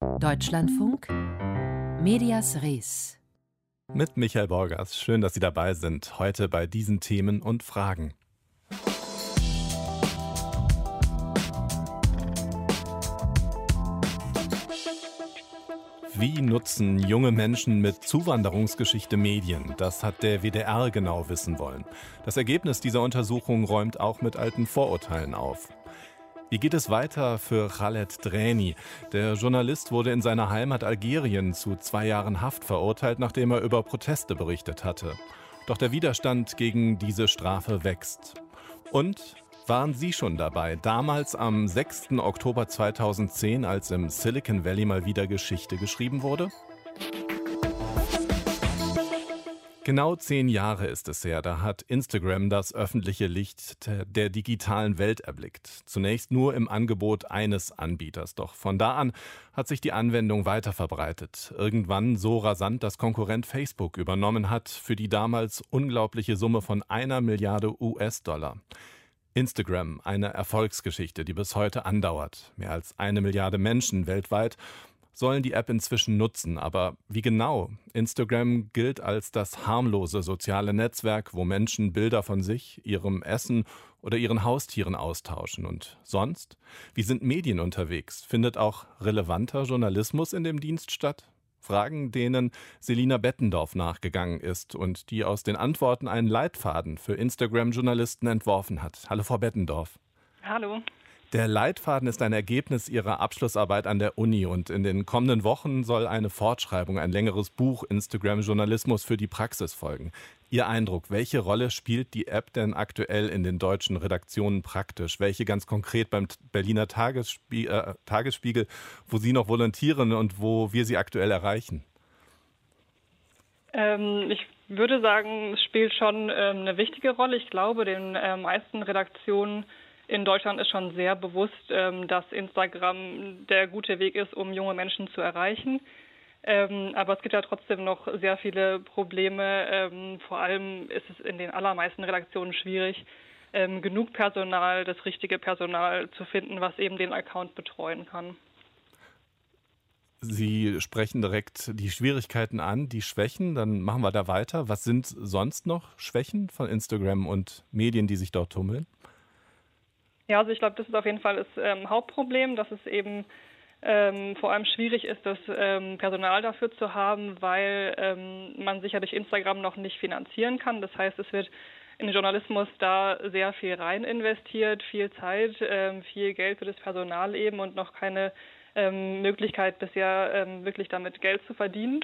Deutschlandfunk Medias Res. Mit Michael Borgers. Schön, dass Sie dabei sind, heute bei diesen Themen und Fragen. Wie nutzen junge Menschen mit Zuwanderungsgeschichte Medien? Das hat der WDR genau wissen wollen. Das Ergebnis dieser Untersuchung räumt auch mit alten Vorurteilen auf. Wie geht es weiter für Khaled Dreni? Der Journalist wurde in seiner Heimat Algerien zu 2 Jahren Haft verurteilt, nachdem er über Proteste berichtet hatte. Doch der Widerstand gegen diese Strafe wächst. Und waren Sie schon dabei, damals am 6. Oktober 2010, als im Silicon Valley mal wieder Geschichte geschrieben wurde? Genau 10 Jahre ist es her, da hat Instagram das öffentliche Licht der digitalen Welt erblickt. Zunächst nur im Angebot eines Anbieters, doch von da an hat sich die Anwendung weiter verbreitet. Irgendwann so rasant, dass Konkurrent Facebook übernommen hat für die damals unglaubliche Summe von 1 Milliarde US-Dollar. Instagram, eine Erfolgsgeschichte, die bis heute andauert. Mehr als 1 Milliarde Menschen weltweit sollen die App inzwischen nutzen. Aber wie genau? Instagram gilt als das harmlose soziale Netzwerk, wo Menschen Bilder von sich, ihrem Essen oder ihren Haustieren austauschen. Und sonst? Wie sind Medien unterwegs? Findet auch relevanter Journalismus in dem Dienst statt? Fragen, denen Selina Bettendorf nachgegangen ist und die aus den Antworten einen Leitfaden für Instagram-Journalisten entworfen hat. Hallo, Frau Bettendorf. Hallo. Der Leitfaden ist ein Ergebnis Ihrer Abschlussarbeit an der Uni und in den kommenden Wochen soll eine Fortschreibung, ein längeres Buch Instagram-Journalismus für die Praxis folgen. Ihr Eindruck, welche Rolle spielt die App denn aktuell in den deutschen Redaktionen praktisch? Welche ganz konkret beim Berliner Tagesspiegel, wo Sie noch volontieren und wo wir Sie aktuell erreichen? Ich würde sagen, es spielt schon eine wichtige Rolle. Ich glaube, den meisten Redaktionen in Deutschland ist schon sehr bewusst, dass Instagram der gute Weg ist, um junge Menschen zu erreichen. Aber es gibt ja trotzdem noch sehr viele Probleme. Vor allem ist es in den allermeisten Redaktionen schwierig, genug Personal, das richtige Personal zu finden, was eben den Account betreuen kann. Sie sprechen direkt die Schwierigkeiten an, die Schwächen. Dann machen wir da weiter. Was sind sonst noch Schwächen von Instagram und Medien, die sich dort tummeln? Ja, also ich glaube, das ist auf jeden Fall das Hauptproblem, dass es eben vor allem schwierig ist, das Personal dafür zu haben, weil man sich ja durch Instagram noch nicht finanzieren kann. Das heißt, es wird in den Journalismus da sehr viel rein investiert, viel Zeit, viel Geld für das Personal eben und noch keine Möglichkeit bisher wirklich damit Geld zu verdienen.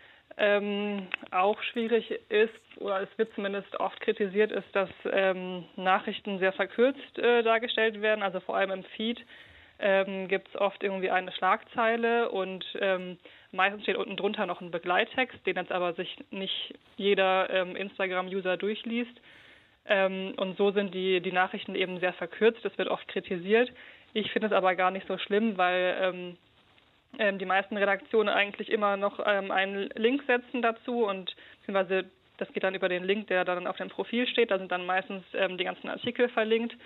Auch schwierig ist, oder es wird zumindest oft kritisiert, ist, dass Nachrichten sehr verkürzt dargestellt werden. Also vor allem im Feed gibt es oft irgendwie eine Schlagzeile und meistens steht unten drunter noch ein Begleittext, den jetzt aber sich nicht jeder Instagram-User durchliest. Und so sind die Nachrichten eben sehr verkürzt. Das wird oft kritisiert. Ich finde es aber gar nicht so schlimm, weil die meisten Redaktionen eigentlich immer noch einen Link setzen dazu und beziehungsweise das geht dann über den Link, der dann auf dem Profil steht. Da sind dann meistens die ganzen Artikel verlinkt,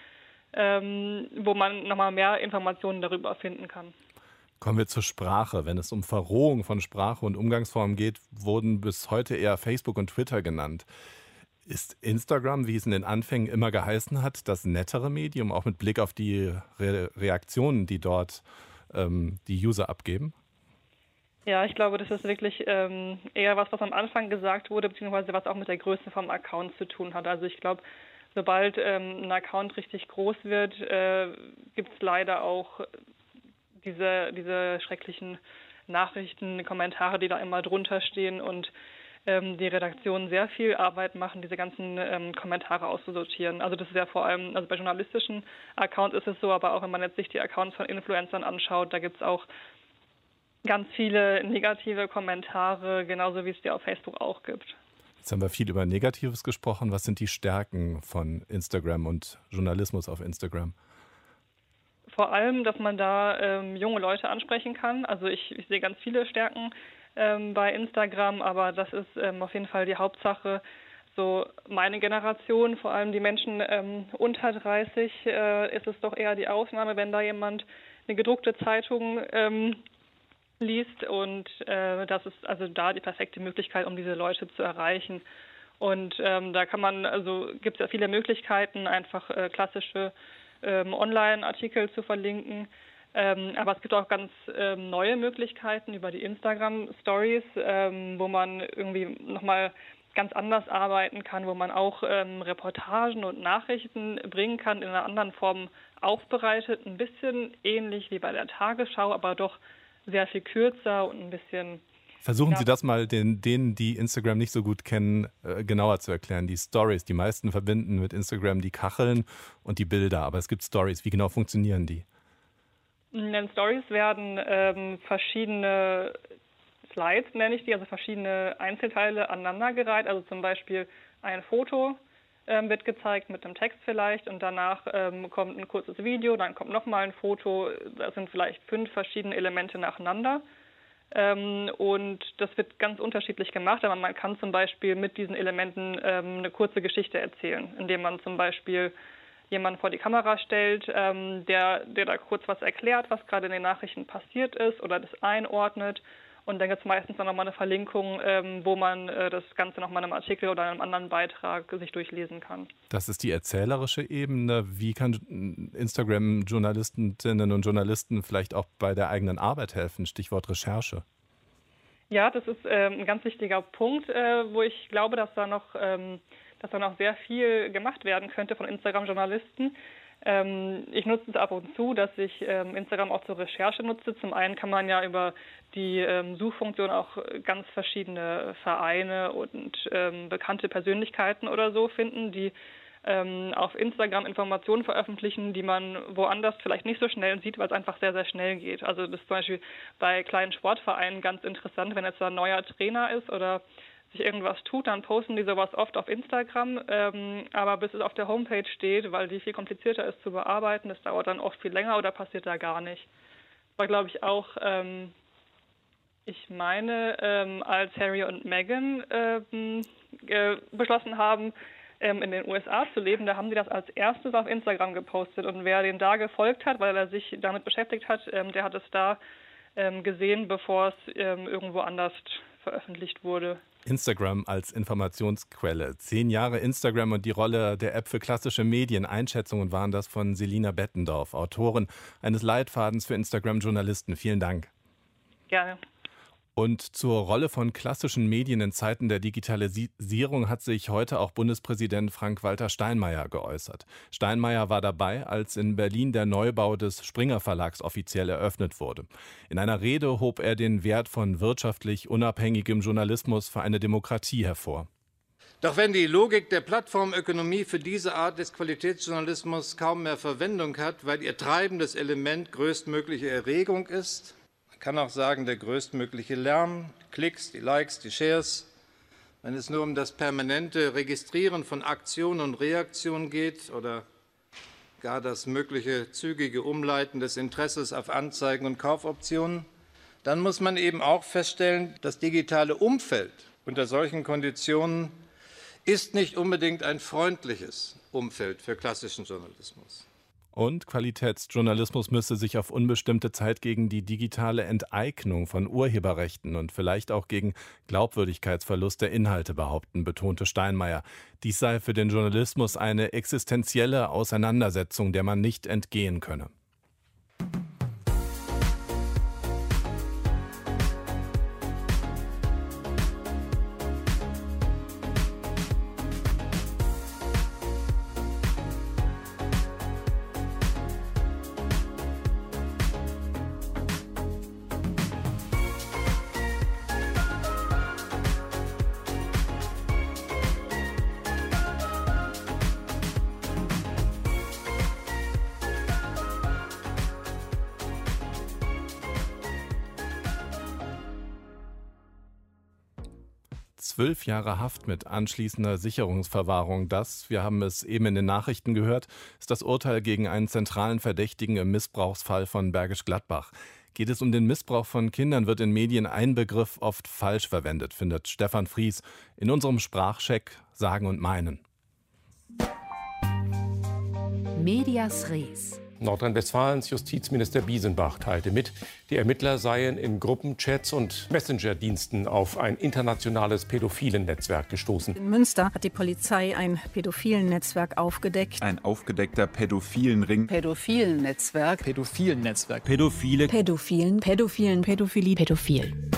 wo man nochmal mehr Informationen darüber finden kann. Kommen wir zur Sprache. Wenn es um Verrohung von Sprache und Umgangsformen geht, wurden bis heute eher Facebook und Twitter genannt. Ist Instagram, wie es in den Anfängen immer geheißen hat, das nettere Medium, auch mit Blick auf die Reaktionen, die dort die User abgeben? Ja, ich glaube, das ist wirklich eher was am Anfang gesagt wurde, beziehungsweise was auch mit der Größe vom Account zu tun hat. Also ich glaube, sobald ein Account richtig groß wird, gibt es leider auch diese schrecklichen Nachrichten, Kommentare, die da immer drunter stehen und die Redaktionen sehr viel Arbeit machen, diese ganzen Kommentare auszusortieren. Also das ist ja vor allem, also bei journalistischen Accounts ist es so, aber auch wenn man jetzt sich die Accounts von Influencern anschaut, da gibt es auch ganz viele negative Kommentare, genauso wie es die auf Facebook auch gibt. Jetzt haben wir viel über Negatives gesprochen. Was sind die Stärken von Instagram und Journalismus auf Instagram? Vor allem, dass man da junge Leute ansprechen kann. Also ich sehe ganz viele Stärken bei Instagram, aber das ist auf jeden Fall die Hauptsache. So meine Generation, vor allem die Menschen unter 30, ist es doch eher die Ausnahme, wenn da jemand eine gedruckte Zeitung liest und das ist also da die perfekte Möglichkeit, um diese Leute zu erreichen. Und da gibt es ja viele Möglichkeiten, einfach klassische Online-Artikel zu verlinken. Aber es gibt auch ganz neue Möglichkeiten über die Instagram-Stories, wo man irgendwie nochmal ganz anders arbeiten kann, wo man auch Reportagen und Nachrichten bringen kann, in einer anderen Form aufbereitet. Ein bisschen ähnlich wie bei der Tagesschau, aber doch sehr viel kürzer und ein bisschen... Versuchen Sie das mal denen, die Instagram nicht so gut kennen, genauer zu erklären. Die Stories, die meisten verbinden mit Instagram die Kacheln und die Bilder, aber es gibt Stories. Wie genau funktionieren die? In den Stories werden verschiedene Slides, nenne ich die, also verschiedene Einzelteile aneinandergereiht. Also zum Beispiel ein Foto wird gezeigt mit einem Text vielleicht und danach kommt ein kurzes Video, dann kommt nochmal ein Foto. Das sind vielleicht 5 verschiedene Elemente nacheinander. Und das wird ganz unterschiedlich gemacht, aber man kann zum Beispiel mit diesen Elementen eine kurze Geschichte erzählen, indem man zum Beispiel jemanden vor die Kamera stellt, der da kurz was erklärt, was gerade in den Nachrichten passiert ist oder das einordnet. Und dann gibt es meistens dann nochmal eine Verlinkung, wo man das Ganze nochmal in einem Artikel oder in einem anderen Beitrag sich durchlesen kann. Das ist die erzählerische Ebene. Wie kann Instagram-Journalistinnen und Journalisten vielleicht auch bei der eigenen Arbeit helfen? Stichwort Recherche. Ja, das ist ein ganz wichtiger Punkt, wo ich glaube, dass da noch sehr viel gemacht werden könnte von Instagram-Journalisten. Ich nutze es ab und zu, dass ich Instagram auch zur Recherche nutze. Zum einen kann man ja über die Suchfunktion auch ganz verschiedene Vereine und bekannte Persönlichkeiten oder so finden, die auf Instagram Informationen veröffentlichen, die man woanders vielleicht nicht so schnell sieht, weil es einfach sehr, sehr schnell geht. Also das ist zum Beispiel bei kleinen Sportvereinen ganz interessant, wenn jetzt ein neuer Trainer ist oder sich irgendwas tut, dann posten die sowas oft auf Instagram, aber bis es auf der Homepage steht, weil die viel komplizierter ist zu bearbeiten, das dauert dann oft viel länger oder passiert da gar nicht. War, glaube ich, auch, ich meine, als Harry und Meghan beschlossen haben, in den USA zu leben, da haben die das als erstes auf Instagram gepostet und wer den da gefolgt hat, weil er sich damit beschäftigt hat, der hat es da gesehen, bevor es irgendwo anders veröffentlicht wurde. Instagram als Informationsquelle. 10 Jahre Instagram und die Rolle der App für klassische Medien. Einschätzungen waren das von Selina Bettendorf, Autorin eines Leitfadens für Instagram-Journalisten. Vielen Dank. Gerne. Und zur Rolle von klassischen Medien in Zeiten der Digitalisierung hat sich heute auch Bundespräsident Frank-Walter Steinmeier geäußert. Steinmeier war dabei, als in Berlin der Neubau des Springer Verlags offiziell eröffnet wurde. In einer Rede hob er den Wert von wirtschaftlich unabhängigem Journalismus für eine Demokratie hervor. Doch wenn die Logik der Plattformökonomie für diese Art des Qualitätsjournalismus kaum mehr Verwendung hat, weil ihr treibendes Element größtmögliche Erregung ist, kann auch sagen, der größtmögliche Lärm, Klicks, die Likes, die Shares. Wenn es nur um das permanente Registrieren von Aktionen und Reaktionen geht oder gar das mögliche zügige Umleiten des Interesses auf Anzeigen und Kaufoptionen, dann muss man eben auch feststellen, das digitale Umfeld unter solchen Konditionen ist nicht unbedingt ein freundliches Umfeld für klassischen Journalismus. Und Qualitätsjournalismus müsse sich auf unbestimmte Zeit gegen die digitale Enteignung von Urheberrechten und vielleicht auch gegen Glaubwürdigkeitsverlust der Inhalte behaupten, betonte Steinmeier. Dies sei für den Journalismus eine existenzielle Auseinandersetzung, der man nicht entgehen könne. Zwölf Jahre Haft mit anschließender Sicherungsverwahrung. Das, wir haben es eben in den Nachrichten gehört, ist das Urteil gegen einen zentralen Verdächtigen im Missbrauchsfall von Bergisch Gladbach. Geht es um den Missbrauch von Kindern, wird in Medien ein Begriff oft falsch verwendet, findet Stefan Fries in unserem Sprachcheck Sagen und Meinen. Medias Res. Nordrhein-Westfalens Justizminister Biesenbach teilte mit, die Ermittler seien in Gruppenchats und Messenger-Diensten auf ein internationales Pädophilen-Netzwerk gestoßen. In Münster hat die Polizei ein Pädophilen-Netzwerk aufgedeckt. Ein aufgedeckter Pädophilenring. Pädophilen-Netzwerk. Pädophilen-Netzwerk. Pädophile. Pädophilie. Pädophil.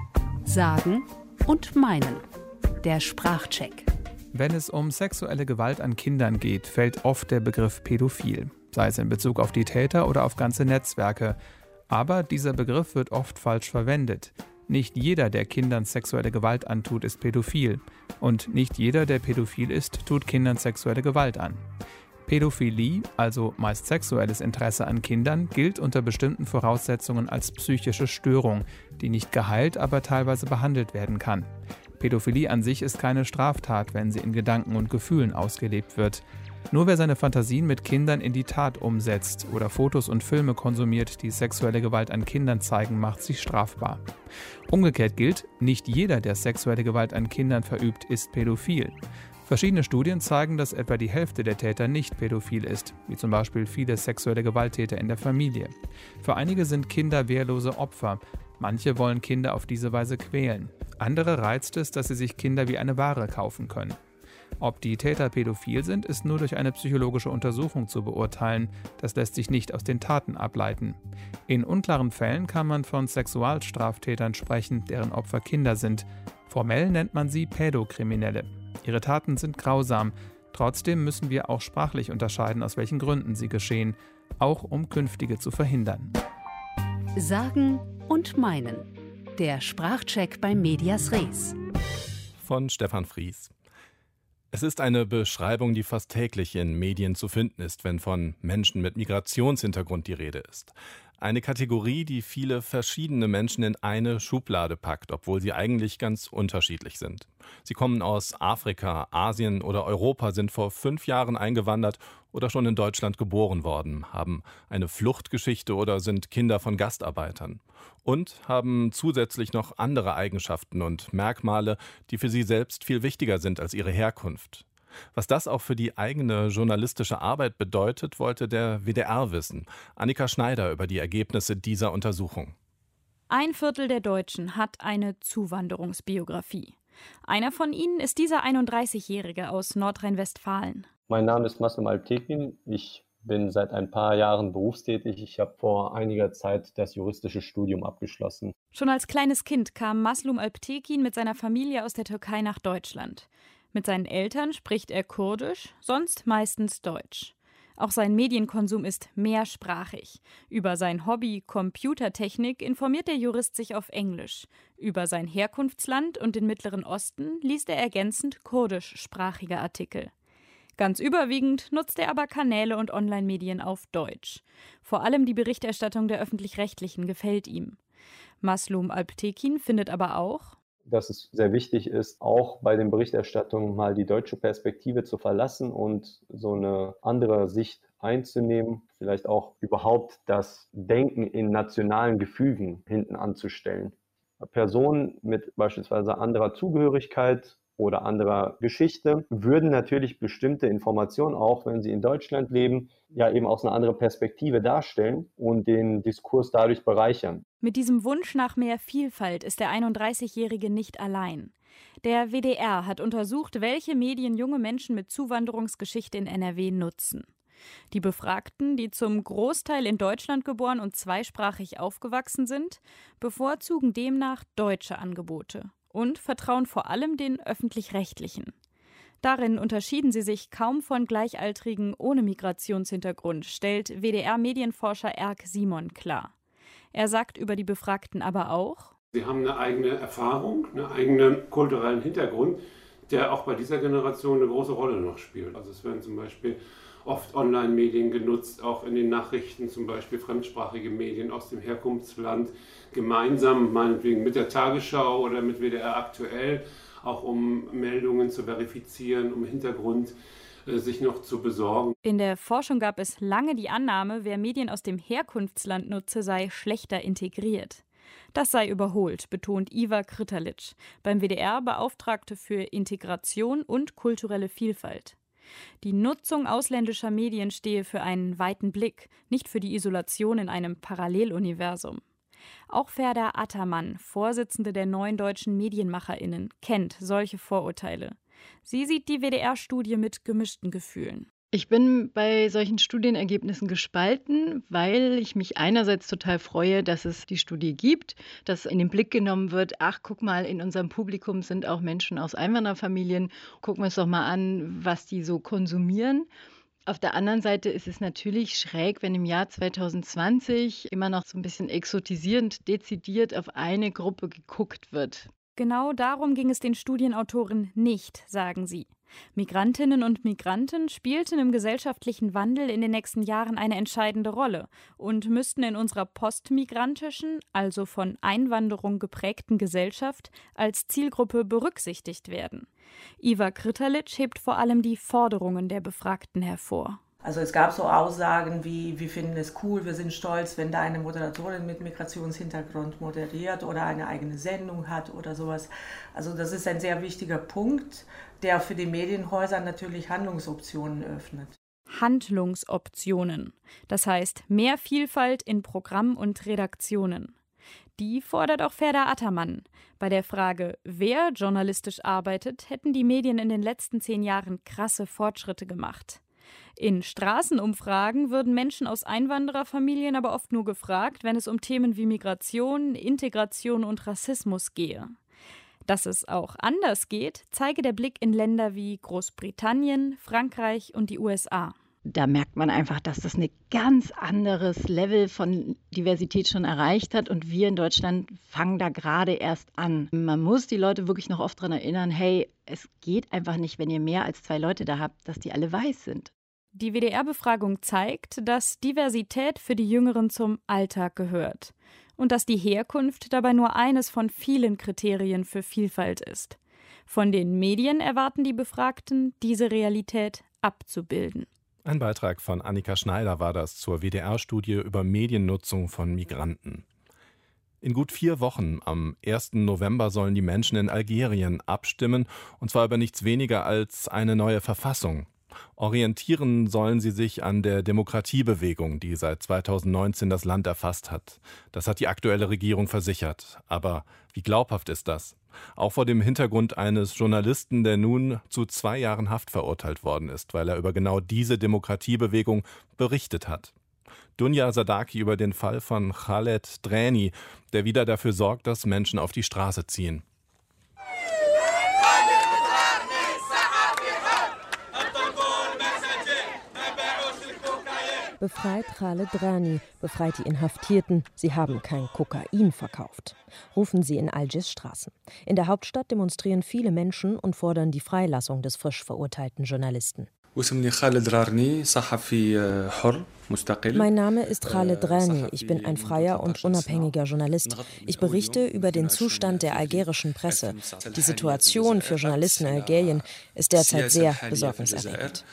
Sagen und meinen. Der Sprachcheck. Wenn es um sexuelle Gewalt an Kindern geht, fällt oft der Begriff pädophil, sei es in Bezug auf die Täter oder auf ganze Netzwerke. Aber dieser Begriff wird oft falsch verwendet. Nicht jeder, der Kindern sexuelle Gewalt antut, ist pädophil. Und nicht jeder, der pädophil ist, tut Kindern sexuelle Gewalt an. Pädophilie, also meist sexuelles Interesse an Kindern, gilt unter bestimmten Voraussetzungen als psychische Störung, die nicht geheilt, aber teilweise behandelt werden kann. Pädophilie an sich ist keine Straftat, wenn sie in Gedanken und Gefühlen ausgelebt wird. Nur wer seine Fantasien mit Kindern in die Tat umsetzt oder Fotos und Filme konsumiert, die sexuelle Gewalt an Kindern zeigen, macht sich strafbar. Umgekehrt gilt, nicht jeder, der sexuelle Gewalt an Kindern verübt, ist pädophil. Verschiedene Studien zeigen, dass etwa die Hälfte der Täter nicht pädophil ist, wie zum Beispiel viele sexuelle Gewalttäter in der Familie. Für einige sind Kinder wehrlose Opfer. Manche wollen Kinder auf diese Weise quälen. Andere reizt es, dass sie sich Kinder wie eine Ware kaufen können. Ob die Täter pädophil sind, ist nur durch eine psychologische Untersuchung zu beurteilen. Das lässt sich nicht aus den Taten ableiten. In unklaren Fällen kann man von Sexualstraftätern sprechen, deren Opfer Kinder sind. Formell nennt man sie Pädokriminelle. Ihre Taten sind grausam. Trotzdem müssen wir auch sprachlich unterscheiden, aus welchen Gründen sie geschehen, auch um künftige zu verhindern. Sagen und meinen. Der Sprachcheck bei Medias Res. Von Stefan Fries. Es ist eine Beschreibung, die fast täglich in Medien zu finden ist, wenn von Menschen mit Migrationshintergrund die Rede ist. Eine Kategorie, die viele verschiedene Menschen in eine Schublade packt, obwohl sie eigentlich ganz unterschiedlich sind. Sie kommen aus Afrika, Asien oder Europa, sind vor 5 Jahren eingewandert oder schon in Deutschland geboren worden, haben eine Fluchtgeschichte oder sind Kinder von Gastarbeitern. Und haben zusätzlich noch andere Eigenschaften und Merkmale, die für sie selbst viel wichtiger sind als ihre Herkunft. Was das auch für die eigene journalistische Arbeit bedeutet, wollte der WDR wissen. Annika Schneider über die Ergebnisse dieser Untersuchung. 1/4 der Deutschen hat eine Zuwanderungsbiografie. Einer von ihnen ist dieser 31-Jährige aus Nordrhein-Westfalen. Mein Name ist Maslum Alptekin. Ich bin seit ein paar Jahren berufstätig. Ich habe vor einiger Zeit das juristische Studium abgeschlossen. Schon als kleines Kind kam Maslum Alptekin mit seiner Familie aus der Türkei nach Deutschland. Mit seinen Eltern spricht er Kurdisch, sonst meistens Deutsch. Auch sein Medienkonsum ist mehrsprachig. Über sein Hobby Computertechnik informiert der Jurist sich auf Englisch. Über sein Herkunftsland und den Mittleren Osten liest er ergänzend kurdischsprachige Artikel. Ganz überwiegend nutzt er aber Kanäle und Online-Medien auf Deutsch. Vor allem die Berichterstattung der Öffentlich-Rechtlichen gefällt ihm. Maslum Alptekin findet aber auch, dass es sehr wichtig ist, auch bei den Berichterstattungen mal die deutsche Perspektive zu verlassen und so eine andere Sicht einzunehmen, vielleicht auch überhaupt das Denken in nationalen Gefügen hinten anzustellen. Personen mit beispielsweise anderer Zugehörigkeit oder anderer Geschichte würden natürlich bestimmte Informationen, auch wenn sie in Deutschland leben, ja eben aus einer anderen Perspektive darstellen und den Diskurs dadurch bereichern. Mit diesem Wunsch nach mehr Vielfalt ist der 31-Jährige nicht allein. Der WDR hat untersucht, welche Medien junge Menschen mit Zuwanderungsgeschichte in NRW nutzen. Die Befragten, die zum Großteil in Deutschland geboren und zweisprachig aufgewachsen sind, bevorzugen demnach deutsche Angebote und vertrauen vor allem den Öffentlich-Rechtlichen. Darin unterschieden sie sich kaum von Gleichaltrigen ohne Migrationshintergrund, stellt WDR-Medienforscher Erk Simon klar. Er sagt über die Befragten aber auch: Sie haben eine eigene Erfahrung, einen eigenen kulturellen Hintergrund, der auch bei dieser Generation eine große Rolle noch spielt. Also es werden zum Beispiel oft Online-Medien genutzt, auch in den Nachrichten, zum Beispiel fremdsprachige Medien aus dem Herkunftsland, gemeinsam meinetwegen mit der Tagesschau oder mit WDR aktuell, auch um Meldungen zu verifizieren, um Hintergrund sich noch zu besorgen. In der Forschung gab es lange die Annahme, wer Medien aus dem Herkunftsland nutze, sei schlechter integriert. Das sei überholt, betont Iva Kritterlitsch, beim WDR Beauftragte für Integration und kulturelle Vielfalt. Die Nutzung ausländischer Medien stehe für einen weiten Blick, nicht für die Isolation in einem Paralleluniversum. Auch Ferda Ataman, Vorsitzende der Neuen Deutschen MedienmacherInnen, kennt solche Vorurteile. Sie sieht die WDR-Studie mit gemischten Gefühlen. Ich bin bei solchen Studienergebnissen gespalten, weil ich mich einerseits total freue, dass es die Studie gibt, dass in den Blick genommen wird, ach, guck mal, in unserem Publikum sind auch Menschen aus Einwanderfamilien, gucken wir uns doch mal an, was die so konsumieren. Auf der anderen Seite ist es natürlich schräg, wenn im Jahr 2020 immer noch so ein bisschen exotisierend, dezidiert auf eine Gruppe geguckt wird. Genau darum ging es den Studienautoren nicht, sagen sie. Migrantinnen und Migranten spielten im gesellschaftlichen Wandel in den nächsten Jahren eine entscheidende Rolle und müssten in unserer postmigrantischen, also von Einwanderung geprägten Gesellschaft als Zielgruppe berücksichtigt werden. Iva Kritterlitsch hebt vor allem die Forderungen der Befragten hervor. Also es gab so Aussagen wie, wir finden es cool, wir sind stolz, wenn da eine Moderatorin mit Migrationshintergrund moderiert oder eine eigene Sendung hat oder sowas. Also das ist ein sehr wichtiger Punkt, der für die Medienhäuser natürlich Handlungsoptionen öffnet. Handlungsoptionen, das heißt mehr Vielfalt in Programm und Redaktionen. Die fordert auch Ferda Ataman. Bei der Frage, wer journalistisch arbeitet, hätten die Medien in den letzten 10 Jahren krasse Fortschritte gemacht. In Straßenumfragen würden Menschen aus Einwandererfamilien aber oft nur gefragt, wenn es um Themen wie Migration, Integration und Rassismus gehe. Dass es auch anders geht, zeige der Blick in Länder wie Großbritannien, Frankreich und die USA. Da merkt man einfach, dass das ein ganz anderes Level von Diversität schon erreicht hat und wir in Deutschland fangen da gerade erst an. Man muss die Leute wirklich noch oft daran erinnern, hey, es geht einfach nicht, wenn ihr mehr als 2 Leute da habt, dass die alle weiß sind. Die WDR-Befragung zeigt, dass Diversität für die Jüngeren zum Alltag gehört und dass die Herkunft dabei nur eines von vielen Kriterien für Vielfalt ist. Von den Medien erwarten die Befragten, diese Realität abzubilden. Ein Beitrag von Annika Schneider war das zur WDR-Studie über Mediennutzung von Migranten. In gut 4 Wochen, am 1. November, sollen die Menschen in Algerien abstimmen, und zwar über nichts weniger als eine neue Verfassung. Orientieren sollen sie sich an der Demokratiebewegung, die seit 2019 das Land erfasst hat. Das hat die aktuelle Regierung versichert. Aber wie glaubhaft ist das? Auch vor dem Hintergrund eines Journalisten, der nun zu 2 Jahren Haft verurteilt worden ist, weil er über genau diese Demokratiebewegung berichtet hat. Dunja Sadaki über den Fall von Khaled Drani, der wieder dafür sorgt, dass Menschen auf die Straße ziehen. Befreit Khaled Drani, befreit die Inhaftierten. Sie haben kein Kokain verkauft. Rufen sie in Algiers Straßen. In der Hauptstadt demonstrieren viele Menschen und fordern die Freilassung des frisch verurteilten Journalisten. Mein Name ist Khaled Drani. Ich bin ein freier und unabhängiger Journalist. Ich berichte über den Zustand der algerischen Presse. Die Situation für Journalisten in Algerien ist derzeit sehr besorgniserregend.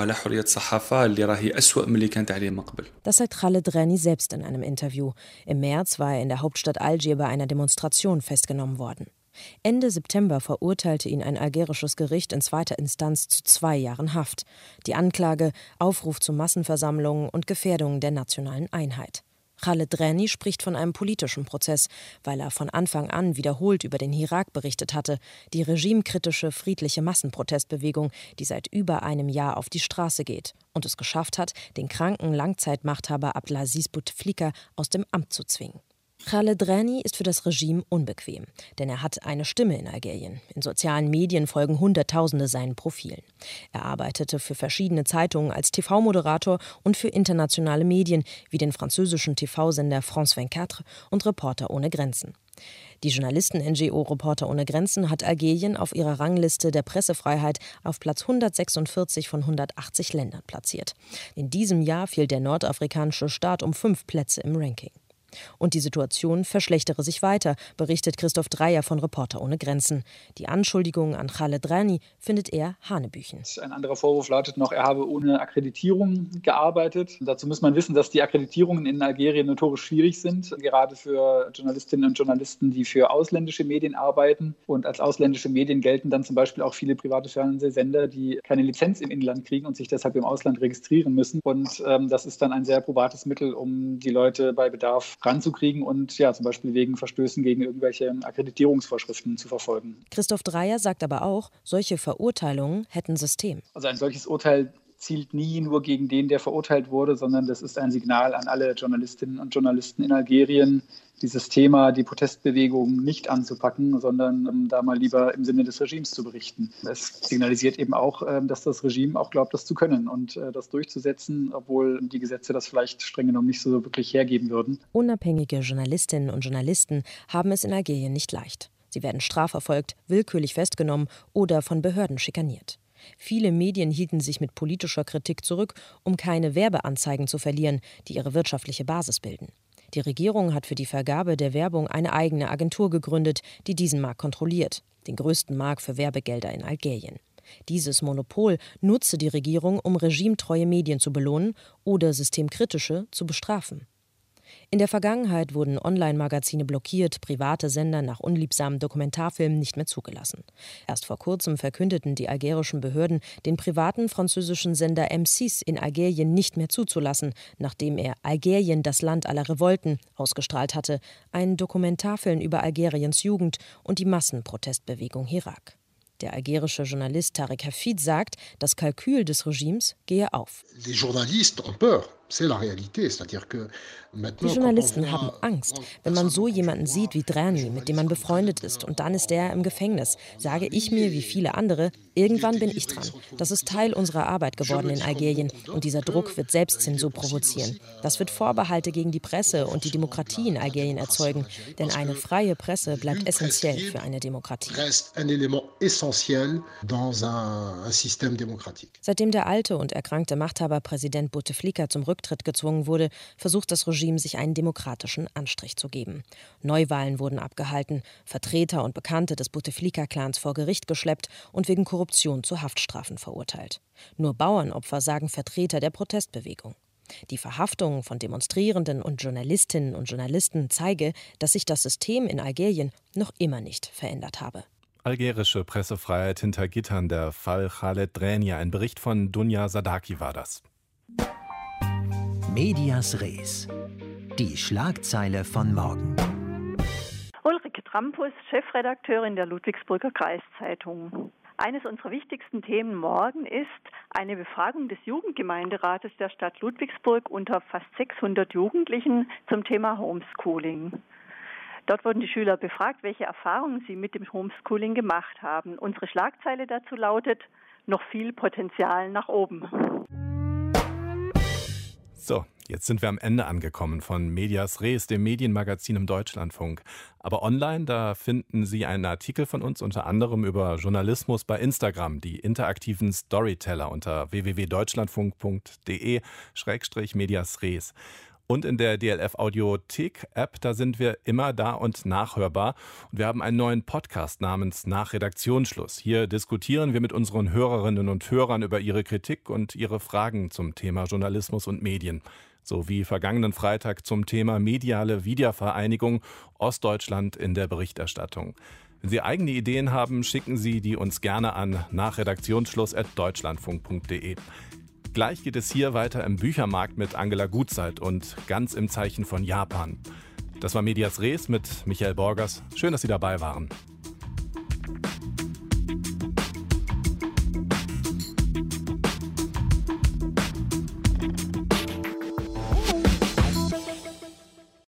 Das sagt Khaled Drani selbst in einem Interview. Im März war er in der Hauptstadt Algier bei einer Demonstration festgenommen worden. Ende September verurteilte ihn ein algerisches Gericht in 2. Instanz zu 2 Jahren Haft. Die Anklage: Aufruf zu Massenversammlungen und Gefährdung der nationalen Einheit. Khaled Drani spricht von einem politischen Prozess, weil er von Anfang an wiederholt über den Irak berichtet hatte, die regimekritische friedliche Massenprotestbewegung, die seit über einem Jahr auf die Straße geht und es geschafft hat, den kranken Langzeitmachthaber Abdelaziz Bouteflika aus dem Amt zu zwingen. Khaled Drani ist für das Regime unbequem, denn er hat eine Stimme in Algerien. In sozialen Medien folgen Hunderttausende seinen Profilen. Er arbeitete für verschiedene Zeitungen als TV-Moderator und für internationale Medien wie den französischen TV-Sender France 24 und Reporter ohne Grenzen. Die Journalisten-NGO Reporter ohne Grenzen hat Algerien auf ihrer Rangliste der Pressefreiheit auf Platz 146 von 180 Ländern platziert. In diesem Jahr fiel der nordafrikanische Staat um 5 Plätze im Ranking. Und die Situation verschlechtere sich weiter, berichtet Christoph Dreyer von Reporter ohne Grenzen. Die Anschuldigungen an Khaled Drani findet er hanebüchen. Ein anderer Vorwurf lautet noch, er habe ohne Akkreditierung gearbeitet. Dazu muss man wissen, dass die Akkreditierungen in Algerien notorisch schwierig sind, gerade für Journalistinnen und Journalisten, die für ausländische Medien arbeiten. Und als ausländische Medien gelten dann zum Beispiel auch viele private Fernsehsender, die keine Lizenz im Inland kriegen und sich deshalb im Ausland registrieren müssen. Und das ist dann ein sehr probates Mittel, um die Leute bei Bedarf ranzukriegen und ja, zum Beispiel wegen Verstößen gegen irgendwelche Akkreditierungsvorschriften zu verfolgen. Christoph Dreyer sagt aber auch, solche Verurteilungen hätten System. Also ein solches Urteil zielt nie nur gegen den, der verurteilt wurde, sondern das ist ein Signal an alle Journalistinnen und Journalisten in Algerien, dieses Thema, die Protestbewegung nicht anzupacken, sondern da mal lieber im Sinne des Regimes zu berichten. Es signalisiert eben auch, dass das Regime auch glaubt, das zu können und das durchzusetzen, obwohl die Gesetze das vielleicht streng genommen nicht so wirklich hergeben würden. Unabhängige Journalistinnen und Journalisten haben es in Algerien nicht leicht. Sie werden strafverfolgt, willkürlich festgenommen oder von Behörden schikaniert. Viele Medien hielten sich mit politischer Kritik zurück, um keine Werbeanzeigen zu verlieren, die ihre wirtschaftliche Basis bilden. Die Regierung hat für die Vergabe der Werbung eine eigene Agentur gegründet, die diesen Markt kontrolliert, den größten Markt für Werbegelder in Algerien. Dieses Monopol nutze die Regierung, um regimetreue Medien zu belohnen oder systemkritische zu bestrafen. In der Vergangenheit wurden Online-Magazine blockiert, private Sender nach unliebsamen Dokumentarfilmen nicht mehr zugelassen. Erst vor kurzem verkündeten die algerischen Behörden, den privaten französischen Sender M6 in Algerien nicht mehr zuzulassen, nachdem er Algerien, das Land aller Revolten, ausgestrahlt hatte, einen Dokumentarfilm über Algeriens Jugend und die Massenprotestbewegung Hirak. Der algerische Journalist Tarek Hafid sagt, das Kalkül des Regimes gehe auf. Les journalistes ont peur. Die Journalisten haben Angst. Wenn man so jemanden sieht wie Drani, mit dem man befreundet ist, und dann ist er im Gefängnis, sage ich mir, wie viele andere, irgendwann bin ich dran. Das ist Teil unserer Arbeit geworden in Algerien und dieser Druck wird Selbstzensur provozieren. Das wird Vorbehalte gegen die Presse und die Demokratie in Algerien erzeugen, denn eine freie Presse bleibt essentiell für eine Demokratie. Seitdem der alte und erkrankte Machthaber Präsident Bouteflika zum Rücktritt gezwungen wurde, versucht das Regime, sich einen demokratischen Anstrich zu geben. Neuwahlen wurden abgehalten, Vertreter und Bekannte des Bouteflika-Clans vor Gericht geschleppt und wegen Korruption zu Haftstrafen verurteilt. Nur Bauernopfer, sagen Vertreter der Protestbewegung. Die Verhaftungen von Demonstrierenden und Journalistinnen und Journalisten zeige, dass sich das System in Algerien noch immer nicht verändert habe. Algerische Pressefreiheit hinter Gittern, der Fall Khaled Drani. Ein Bericht von Dunja Sadaki war das. Medias Res. Die Schlagzeile von morgen. Ulrike Trampus, Chefredakteurin der Ludwigsburger Kreiszeitung. Eines unserer wichtigsten Themen morgen ist eine Befragung des Jugendgemeinderates der Stadt Ludwigsburg unter fast 600 Jugendlichen zum Thema Homeschooling. Dort wurden die Schüler befragt, welche Erfahrungen sie mit dem Homeschooling gemacht haben. Unsere Schlagzeile dazu lautet: noch viel Potenzial nach oben. So, jetzt sind wir am Ende angekommen von Medias Res, dem Medienmagazin im Deutschlandfunk. Aber online, da finden Sie einen Artikel von uns, unter anderem über Journalismus bei Instagram, die interaktiven Storyteller unter www.deutschlandfunk.de/Medias Res. Und in der DLF-Audiothek-App, da sind wir immer da und nachhörbar. Und wir haben einen neuen Podcast namens Nach Redaktionsschluss. Hier diskutieren wir mit unseren Hörerinnen und Hörern über ihre Kritik und ihre Fragen zum Thema Journalismus und Medien. So wie vergangenen Freitag zum Thema mediale Wiedervereinigung Ostdeutschland in der Berichterstattung. Wenn Sie eigene Ideen haben, schicken Sie die uns gerne an nachredaktionsschluss@deutschlandfunk.de. Gleich geht es hier weiter im Büchermarkt mit Angela Gutzeit und ganz im Zeichen von Japan. Das war Medias Res mit Michael Borgers. Schön, dass Sie dabei waren.